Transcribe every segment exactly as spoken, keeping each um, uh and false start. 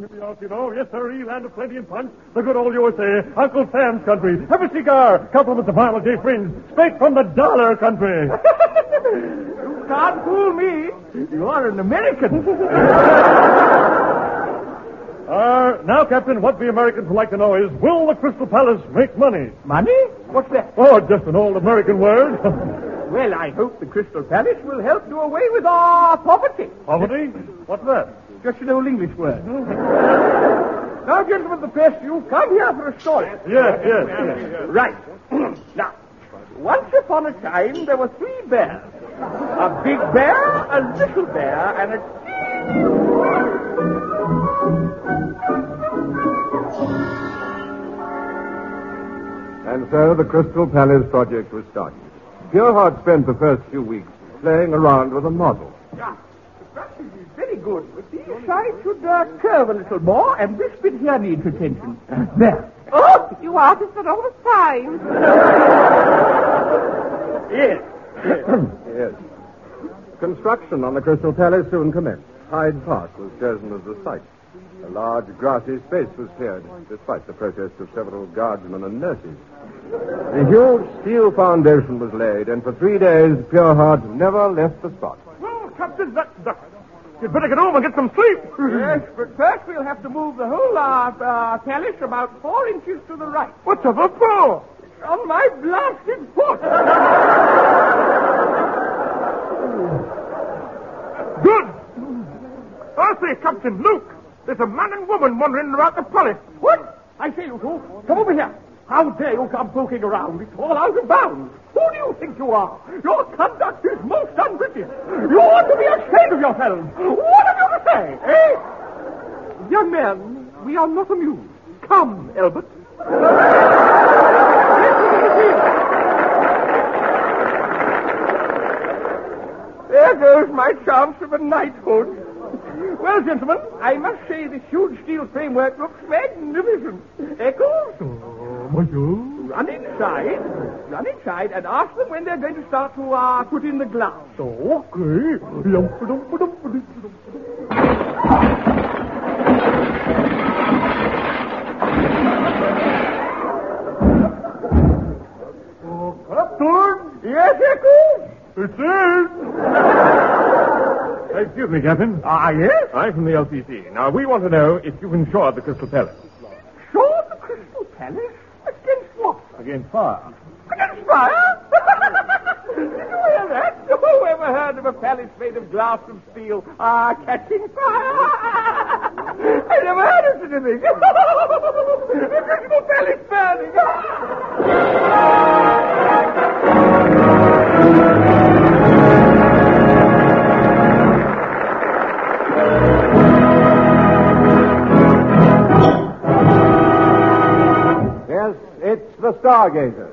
Here we are, you know. Yes, sir, land of plenty and punch. The good old U S A. Uncle Sam's country. Have a cigar. Compliments of Arnold J. Fringe. Straight from the dollar country. You can't fool me. You are an American. Uh, now, Captain, what the Americans would like to know is, will the Crystal Palace make money? Money? What's that? Oh, just an old American word. Well, I hope the Crystal Palace will help do away with our poverty. Poverty? What's that? Just an old English word. Now, gentlemen of the press, you've come here for a story. Yes, yes, yes. Right. Now, once upon a time, there were three bears. A big bear, a little bear, and a... And so the Crystal Palace project was started. Pureheart spent the first few weeks playing around with a model. Yeah, the practice is very good, but these sides should uh, curve a little more, and this bit here needs attention. There. Oh, you artists are always fine. Yes. Yes. Construction on the Crystal Palace soon commenced. Hyde Park was chosen as the site. A large grassy space was cleared, despite the protests of several guardsmen and nurses. The huge steel foundation was laid, and for three days, Pureheart never left the spot. Well, Captain, that, that, you'd better get home and get some sleep. Yes, but first we'll have to move the whole uh, uh, palace about four inches to the right. What's up, up for? On my blasted foot. Good. I say, Captain, look. There's a man and woman wandering about the palace. What? I say, you two, come over here. How dare you come poking around? It's all out of bounds. Who do you think you are? Your conduct is most un-British. You ought to be ashamed of yourselves. What have you to say, eh? Young man, we are not amused. Come, Albert. There goes my chance of a knighthood. Well, gentlemen, I must say this huge steel framework looks magnificent. Eccles? Oh, bonjour. Run inside. Run inside and ask them when they're going to start to uh, put in the glass. Okay. Oh, Captain! Yes, Eccles? It is. Excuse me, Captain. Ah, yes? I'm from the L C C. Now, we want to know if you've insured the Crystal Palace. Sure, the Crystal Palace? Against what? Against fire. Against fire? Did you hear that? Who ever heard of a palace made of glass and steel ah, catching fire? I never heard of such a thing. The Crystal Palace burning. Yes, it's the Stargazers.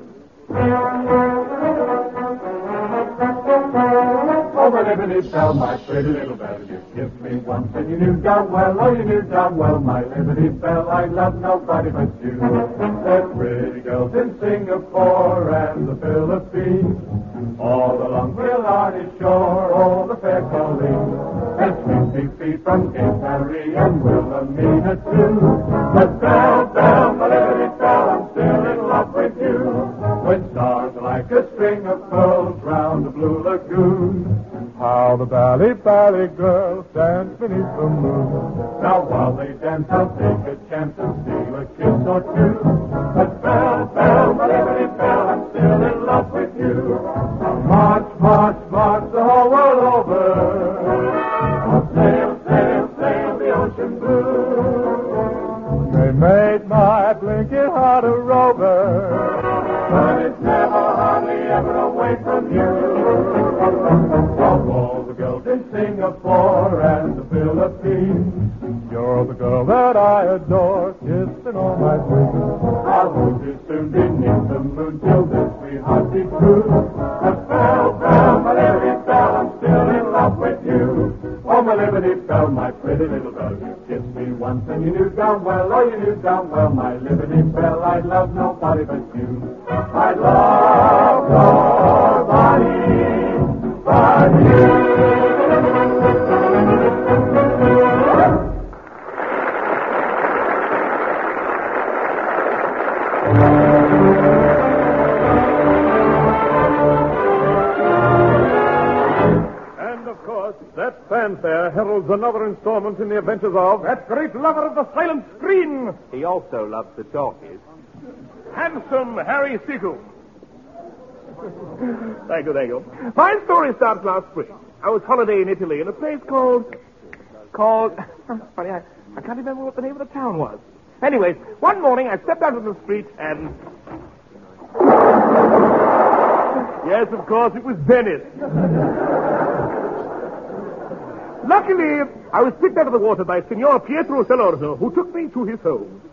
Oh, my liberty bell, my pretty little bell, you kissed me once and you knew darn well, oh, you knew darn well, my liberty bell, I love nobody but you. There's pretty girls in Singapore and the Philippines, all along Killarney shore, all the fair Colleen. There's sweet feet from Cape Harry and Wilhelmina too. But bell, bell, my liberty bell, I'm still in love with you. When stars are like a string of pearls round the blue lagoon, How the Bally Bally girls dance beneath the moon. now while they dance, I'll take a chance and steal a kiss or two. But bell, bell, my liberty bell, I'm still in love with you. Now march, march, march the whole world over. I'll sail, sail, sail the ocean blue. They made my blinking heart a rover. But it's never, hardly ever away from you. Of all the girls in Singapore and the Philippines, You're the girl that I adore, kissing all my dreams. I'll hold you soon beneath the moon till this sweetheart be true. But bell, bell, my liberty bell, I'm still in love with you. Oh, my liberty bell, my pretty little bell, you kissed me once and you knew darn well, oh, you knew darn well, my liberty bell, I'd love nobody but you. I'd love nobody but you. of course. That fanfare heralds another installment in the adventures of that great lover of the silent screen, He also loves the talkies. handsome Harry Seacombe. Thank you, thank you. My story starts last spring. I was holidaying in Italy in a place called... Called... Funny, I, I can't remember what the name of the town was. Anyways, one morning I stepped out on the street and... Yes, of course, it was Venice. Luckily, I was picked out of the water by Signor Pietro Salorzo, who took me to his home.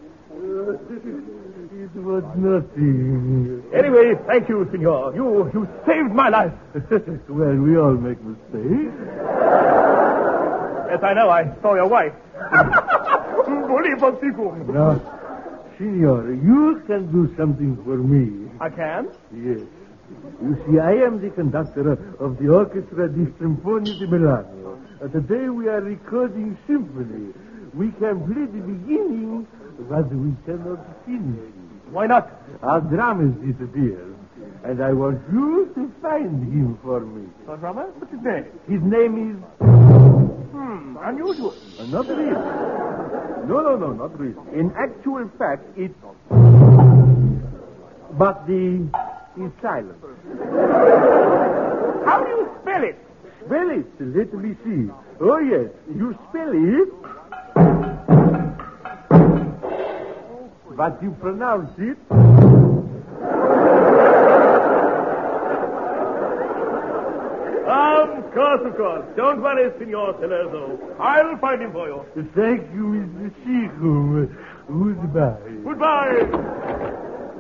It was nothing. Anyway, thank you, Signor. You you saved my life. Well, we all make mistakes. Yes, I know. I saw your wife. Volevo sicuro. Now, Signore, you can do something for me. I can? Yes. You see, I am the conductor of the Orchestra di Sinfonia di Milano. Uh, today we are recording symphony. We can play the beginning, but we cannot finish. Why not? Our drummer disappeared, and I want you to find him for me. Your drummer? What's his name? His name is... Hmm, unusual. Uh, not real. No, no, no, not real. In actual fact, it's... But the... is silent. How do you spell it? Spell it. Let me see. Oh, yes. You spell it... But you pronounce it... Of course, of course. Don't worry, Signor Salorzo. I'll find him for you. Thank you, Mister Seacombe. Goodbye. Goodbye.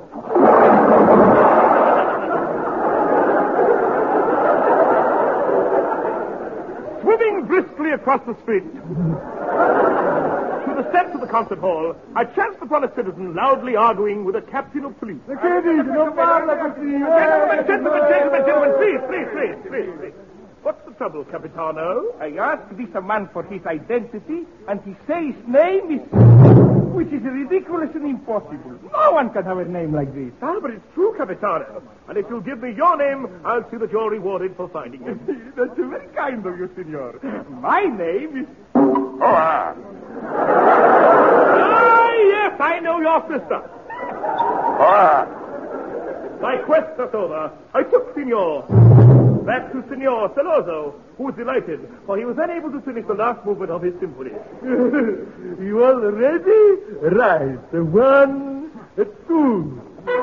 Swimming briskly across the street to the steps of the concert hall, I chanced upon a citizen loudly arguing with a captain of police. Gentlemen, Gentlemen, gentlemen, gentlemen, gentlemen, please, please, please, please, please. What's the trouble, Capitano? I asked this man for his identity, and he says his name is... Which is ridiculous and impossible. No one can have a name like this. Ah, but it's true, Capitano. And if you'll give me your name, I'll see that you're rewarded for finding it. That's very kind of you, senor. My name is... Oh, ah. Ah, yes, I know your sister. Ah. My quest was over. I took Signor back to Signor Salorzo, who was delighted, for he was unable to finish the last movement of his symphony. You all ready? Right. One, two.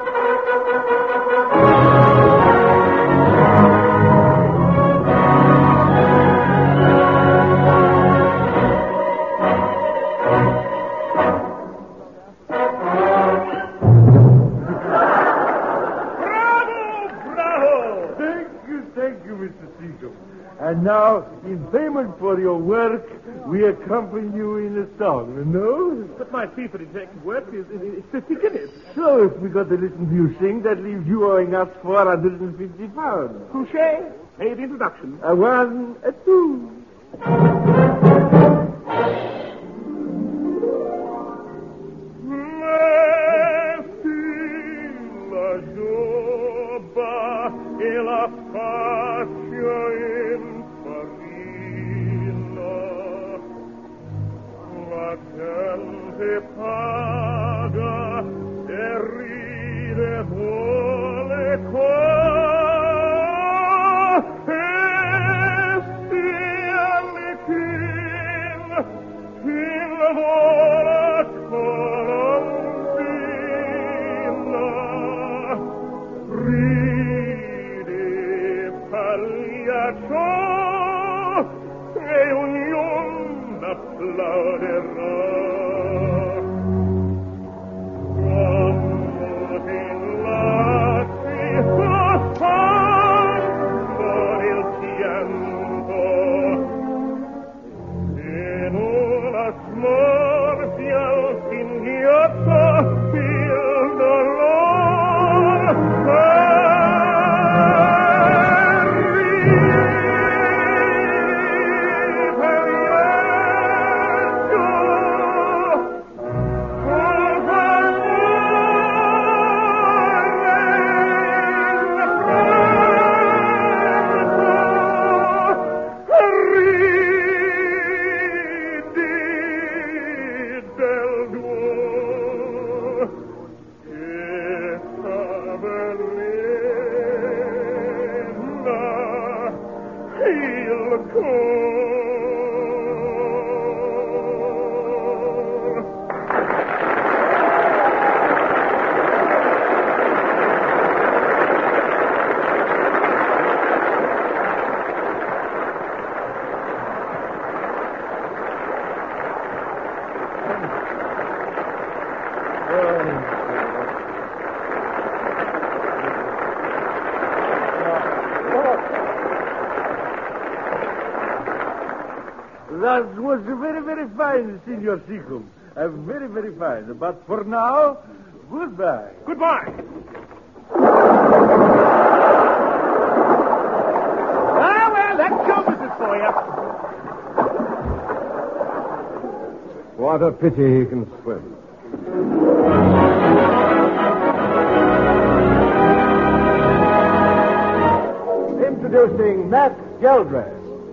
And now, in payment for your work, we accompany you in a song, no? But my fee for detective work is, is, is fifty guineas. So, if we got to listen to you sing, that leaves you owing us four hundred fifty pounds. Touché. Made introduction. A one, a two. That was very, very fine, Senor Seacombe. Uh, very, very fine. But for now, goodbye. Goodbye. Ah, well, that's your business for you. What a pity he can swim. Introducing Max Geldray.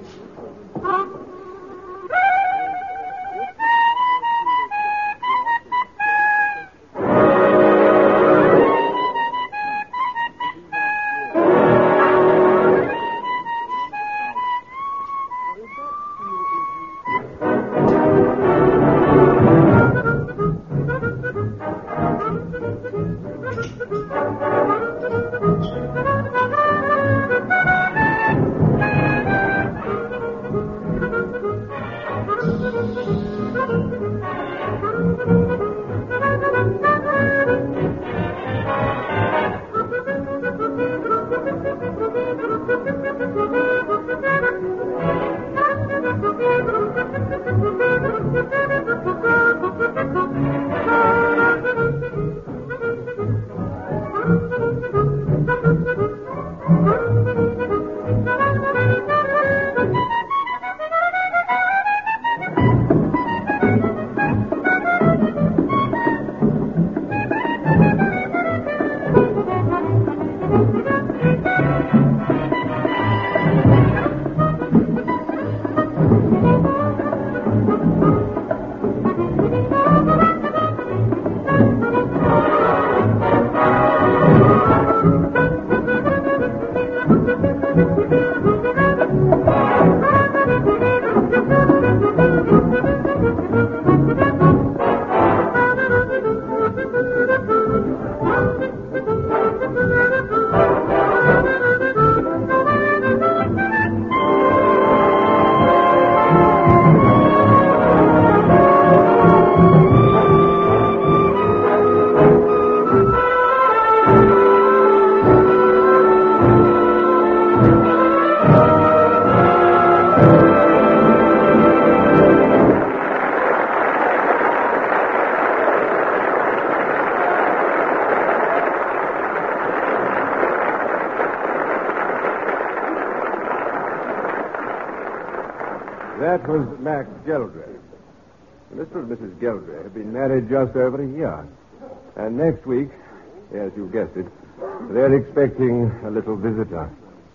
That was Max Geldray. Mister and Missus Geldray have been married just over a year. And next week, as you guessed it, they're expecting a little visitor.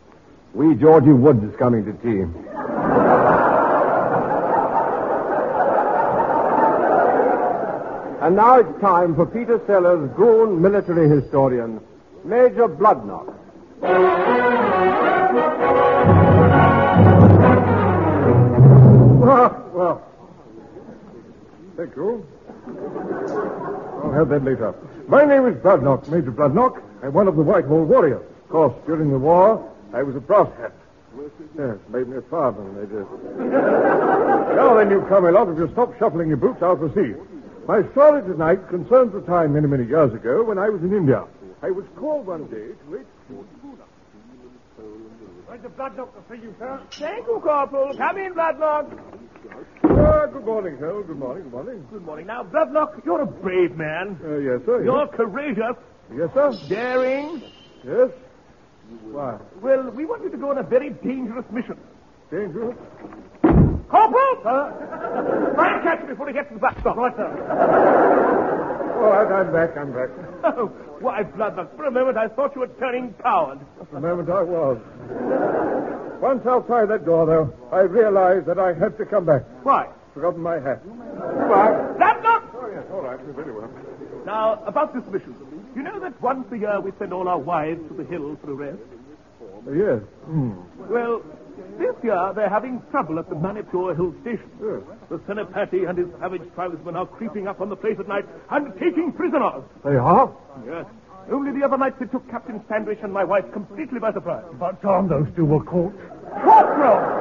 Wee Georgie Woods is coming to tea. And now it's time for Peter Sellers, Goon military historian, Major Bloodknock. Well, well. Thank you. I'll have that later. My name is Bloodknock, Major Bloodknock. I'm one of the Whitehall Warriors. Of course, during the war, I was a brass hat. Yes, made me a father, Major. Now then, you come along. If you stop shuffling your boots, I'll proceed. My story tonight concerns a time many, many years ago when I was in India. I was called one day to wait for Major Bloodknock to see you, sir. Thank you, Corporal. Come in, Bloodknock. Ah, good morning, sir. Good morning, good morning. Good morning. Now, Bloodknock, you're a brave man. Uh, yes, sir. You're Yes, courageous, yes sir. daring. Yes. Why? Well, we want you to go on a very dangerous mission. Dangerous? Corporal! Sir? Try and catch him before he gets to the back stop. Right, sir. All right, I'm back, I'm back. Oh, why, Bloodknock, for a moment I thought you were turning coward. The moment I was. Once outside that door, though, I realized that I had to come back. Why? Forgotten my hat. Bloodknock! Oh, yes, all right, very well. Now, about this mission. You know that once a year we send all our wives to the hills for a rest? Uh, yes. Hmm. Well, this year they're having trouble at the Manipur Hill Station. Yes. The Senapati and his savage tribesmen are creeping up on the place at night and taking prisoners. They are? Yes. Only the other night they took Captain Sandwich and my wife completely by surprise. But Tom, those two were caught. Corporal!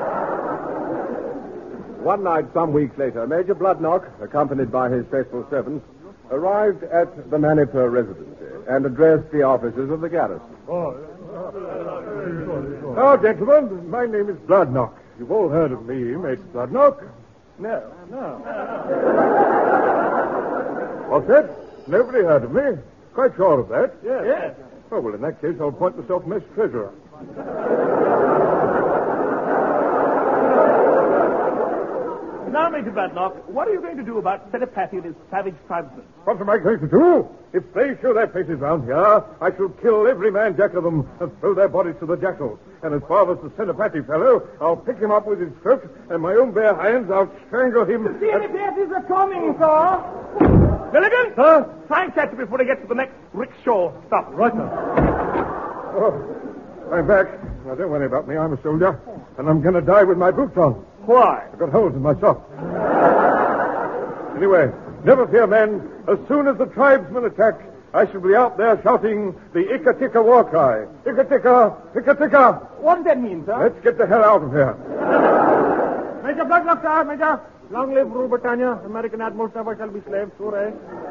One night, some weeks later, Major Bloodknock, accompanied by his faithful servants, arrived at the Manipur residency and addressed the officers of the garrison. Oh. Now, gentlemen, my name is Bloodknock. You've all heard of me, Major Bloodnock. No, no. What's that? Nobody heard of me? Quite sure of that? Yes. yes. Oh, well, in that case, I'll appoint myself mess treasurer. Now, Major Bloodnock, what are you going to do about Telepathy and his savage tribesmen? What am I going to do? If they show their faces round here, I shall kill every man jack of them and throw their bodies to the jackals. And as far as the Telepathy fellow, I'll pick him up with his throat, and my own bare hands, I'll strangle him. The Telepathies are coming, sir. Milligan? Sir? Try and catch him before they get to the next rickshaw stop. Right, sir. Oh, I'm back. Now, don't worry about me. I'm a soldier, and I'm going to die with my boots on. Why? I've got holes in my socks. Anyway, never fear, men. As soon as the tribesmen attack, I shall be out there shouting the Ikatika war cry. Ikatika, Ikatika. What does that mean, sir? Let's get the hell out of here. Major Bloodnock, sir, Major. Long live Rule Britannia. American admirals never shall be slaves. Hooray.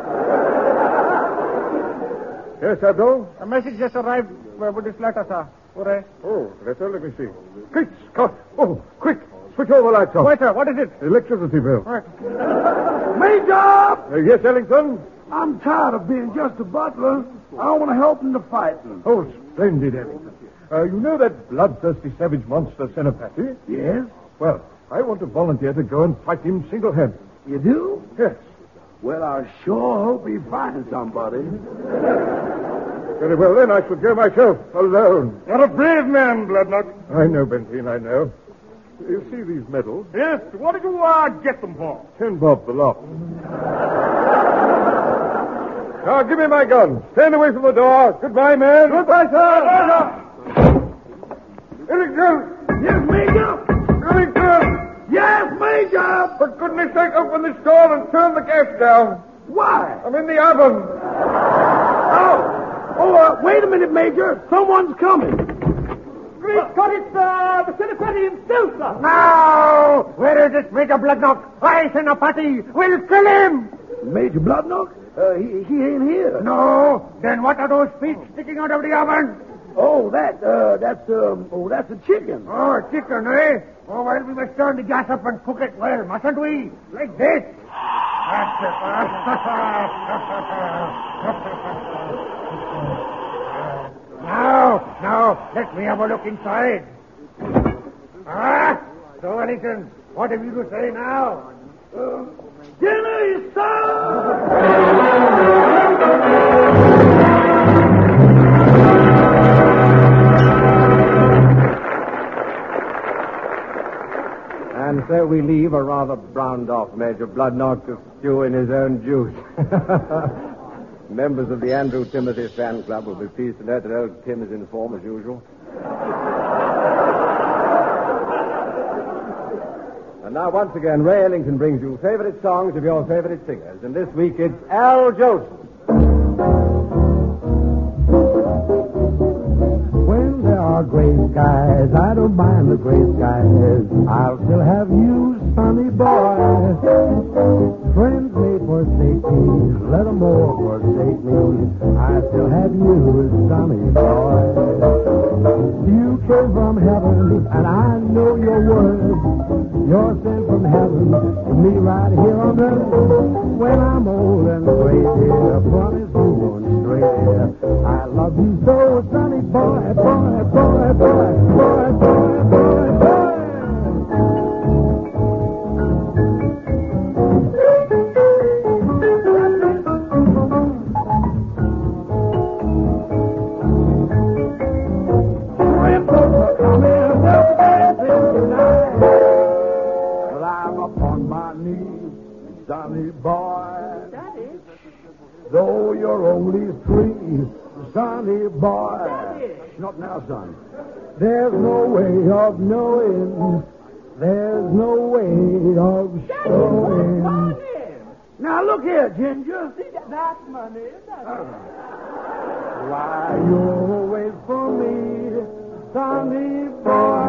Yes, Abdul? A message just arrived with this letter, sir. Hooray. Oh, letter, let me see. Quick, Scott. Oh, quick. Switch all the lights off. Wait, sir, what is it? Electricity bill. Right. Major! Uh, yes, Ellington? I'm tired of being just a butler. I want to help in the fighting. Oh, splendid, Ellington. Uh, you know that bloodthirsty savage monster, Telepathy? Yes? Well, I want to volunteer to go and fight him single-handed. You do? Yes. Well, I sure hope he finds somebody. Very well, then, I shall go myself, alone. You're a brave man, Bloodnock. I know, Benteen, I know. You see these medals? Yes, what did you uh, get them for? Ten bob the lot. Now, give me my gun. Stand away from the door. Goodbye, man. Goodbye, sir. Ellington! Yes, Major? Ellington! Yes, Major! For goodness sake, open this door and turn the gas down. Why? I'm in the oven. Oh, oh uh, wait a minute, Major. Someone's coming. Great Scott, it's uh, the Telepathy himself, sir. Now! Where is it, Major Bloodnock? I, Telepathy, will kill him! Major Bloodnock? Uh, he, he ain't here. No. Then what are those feet sticking out of the oven? Oh, that, uh, that's, um, oh, that's a chicken. Oh, chicken, eh? Oh, well, we must turn the gas up and cook it well, mustn't we? Like this. That's it. Now, now, let me have a look inside. Ah, so, Ellington, what have you to say now? Uh, dinner is served! And so we leave a rather browned-off Major Bloodnock to stew in his own juice. Members of the Andrew Timothy fan club will be pleased to know that old Tim is in form as usual. And now, once again, Ray Ellington brings you favorite songs of your favorite singers. And this week it's Al Jolson. When there are gray skies, I don't mind the gray skies. I'll still have you, sunny boy. Friends may forsake me, let them all forsake me. I still have you, sunny boy. You came from heaven, and I know your word. You're sent from heaven to me right here on earth. When I'm old and gray, dear, promise you won't stray, dear. I love you so, sunny boy, boy, boy, boy, boy, boy, boy, boy. Sonny boy, Daddy? though you're only three, sonny boy. Daddy? Not now, son. There's no way of knowing. There's no way of showing. Money. Now, look here, Ginger. See, that, that's money. That's Uh, why you'll wait for me, sonny boy.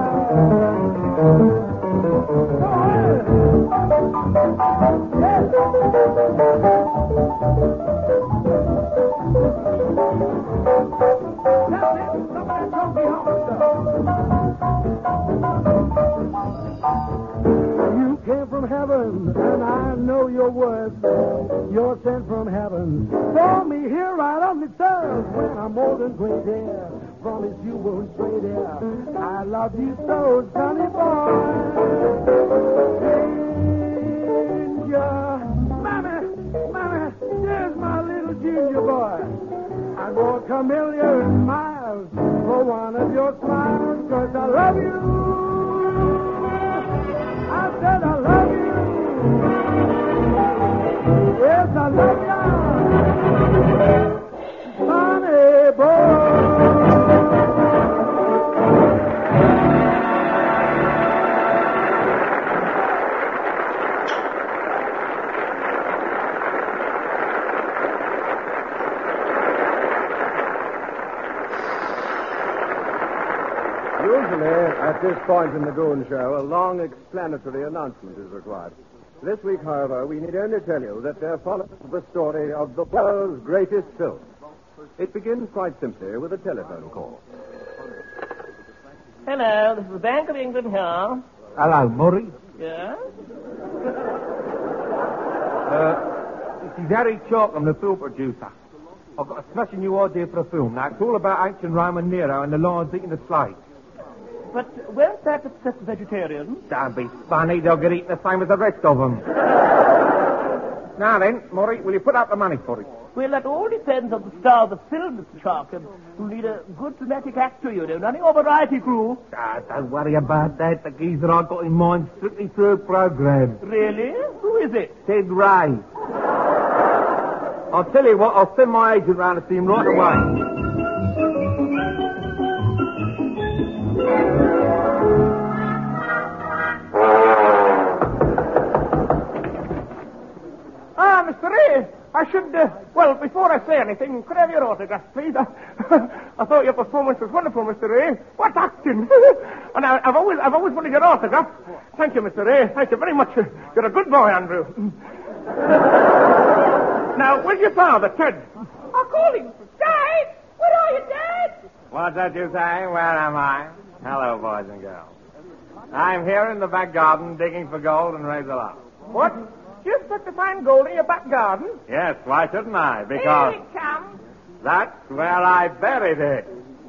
came from heaven, and I know your worth. You're sent from heaven for me here right on the earth. When I'm old and gray there, promise you won't stray there. I love you so, Sonny boy. Ginger, Mammy, Mammy, there's my little ginger boy. I'd walk a million miles for one of your smiles, 'cause I love you. I said I love you. Yes, I love you. Sonny boy. Usually, at this point in the Goon Show, a long explanatory announcement is required. This week, however, we need only tell you that there follows the story of the world's greatest film. It begins quite simply with a telephone call. Hello, this is the Bank of England here. Hello, Murray. Yes? Uh, this is Harry Chalk. I'm the film producer. I've got a smashing new idea for a film. Now, it's all about ancient Roman Nero and the lions eating the slaves. But won't that upset the vegetarians? Don't be funny. They'll get eaten the same as the rest of them. Now then, Murray, will you put up the money for it? Well, that all depends on the star of the film, Mister Shark. And you need a good dramatic actor, you know, not your variety crew. Ah, don't worry about that. The geezer I've got in mind strictly through a program. Really? Who is it? Ted Ray. I'll tell you what, I'll send my agent round to see him right away. Ah, Mister Ray, I should, uh, well, before I say anything, could I have your autograph, please? I, I thought your performance was wonderful, Mister Ray. What acting! And I, I've always, I've always wanted your autograph. Thank you, Mister Ray. Thank you very much. You're a good boy, Andrew. Now, where's your father, Ted? I'll call him. Dad! Where are you, Dad? What's that you say? Where am I? Hello, boys and girls. I'm here in the back garden digging for gold and razor up. What? You expect to find gold in your back garden? Yes, why shouldn't I? Because Here it comes. that's where I buried it.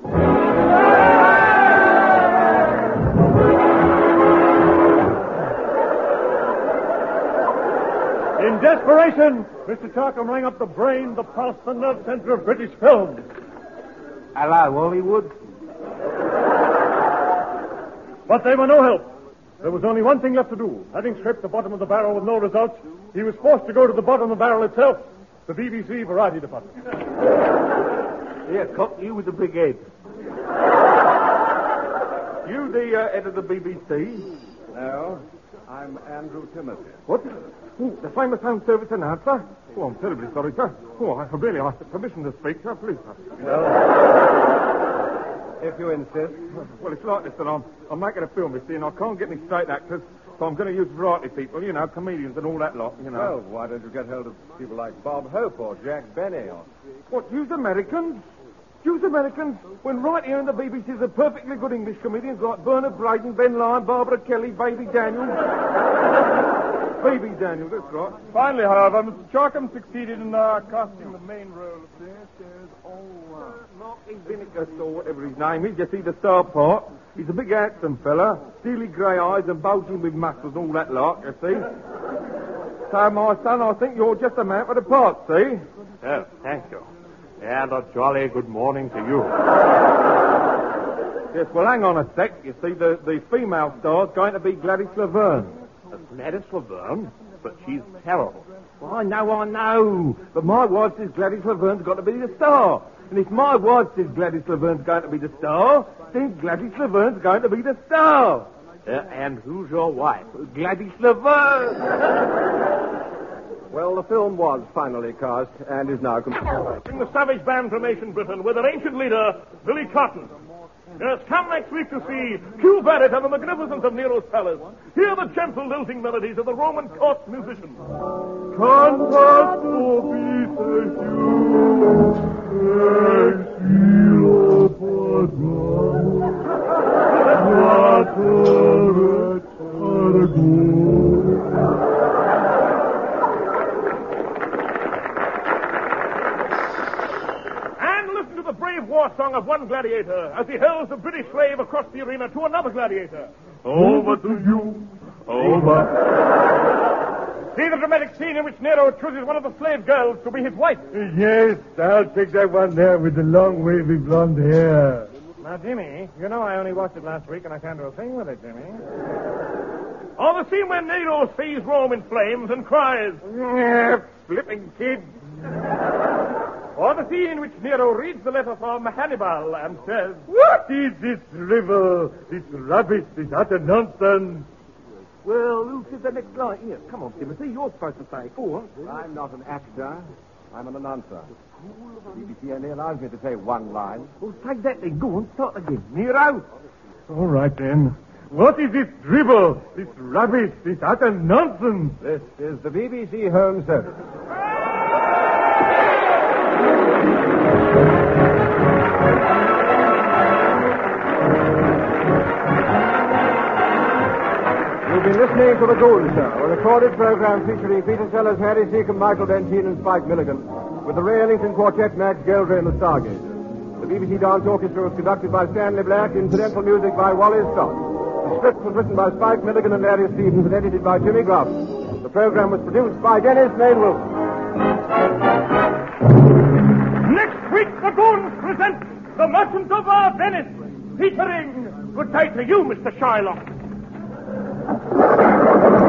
In desperation, Mister Charkham rang up the brain, the pulse, the nerve center of British film. Hello, Hollywood. But they were no help. There was only one thing left to do. Having scraped the bottom of the barrel with no results, he was forced to go to the bottom of the barrel itself, the B B C Variety Department. Here, Cock, you with the big head. You the uh, head of the B B C? No, I'm Andrew Timothy. What? Oh, the famous home service announcer? Oh, I'm terribly sorry, sir. Oh, I really ask permission to speak, sir, please, sir. Well, if you insist. Well, it's like this, that I'm, I'm making a film, you see, and I can't get any straight actors, so I'm going to use variety people, you know, comedians and all that lot, you know. Well, why don't you get hold of people like Bob Hope or Jack Benny or... What, use Americans? Use Americans? When right here in the B B C there's perfectly good English comedians like Bernard Braden, Ben Lyon, Barbara Kelly, Baby Daniels. Baby Daniels, that's right. Finally, however, Mister Charkham succeeded in uh, casting the main role. This is all Marky Vinegar, or whatever his name is. You see the star part? He's a big handsome fella, steely grey eyes and bulging with muscles and all that lot, you see. So, my son, I think you're just a man for the part, see? Yes, thank you. And a jolly good morning to you. Yes, well, hang on a sec. You see, the, the female star's going to be Gladys Laverne. Gladys Laverne? But she's terrible. Well, I know, I know. But my wife says Gladys Laverne's got to be the star. And if my wife says Gladys Laverne's going to be the star, then Gladys Laverne's going to be the star. Uh, and who's your wife? Gladys Laverne. Well, the film was finally cast and is now complete. In the savage band from ancient Britain with their ancient leader, Billy Cotton. Yes, come next week to see Q Barrett and the magnificence of Nero's palace. Hear the gentle lilting melodies of the Roman court musicians. Cantat vobis exilo padram, later et argo. war song of one gladiator as he hurls the British slave across the arena to another gladiator. Over to you. Over. See the dramatic scene in which Nero chooses one of the slave girls to be his wife. Yes, I'll take that one there with the long, wavy blonde hair. Now, Jimmy, you know I only watched it last week, and I can't do a thing with it, Jimmy. Or the scene when Nero sees Rome in flames and cries, flipping kid. Or the scene in which Nero reads the letter from Hannibal and says, What is this drivel, this rubbish, this utter nonsense? Well, who said the next line? Here, come on, Timothy. You're supposed to say. Go on. I'm not an actor. I'm an announcer. B B C only allows me to say one line. Well, take that then. Go on, start again. Nero. All right, then. What is this dribble, this rubbish, this utter nonsense? This is the B B C Home Service. You've been listening to The Gould Show, a recorded program featuring Peter Sellers, Harry Seacombe, Michael Bentine, and Spike Milligan, with the Ray Ellington Quartet, Max Geldray, and the Stargazers. The B B C Dance Orchestra was conducted by Stanley Black, incidental music by Wally Scott. The script was written by Spike Milligan and Larry Stevens and edited by Jimmy Grafton. The program was produced by Dennis Main Wilson. Next week, the Goons present The Merchant of Our Venice, featuring Good Day to You, Mister Shylock.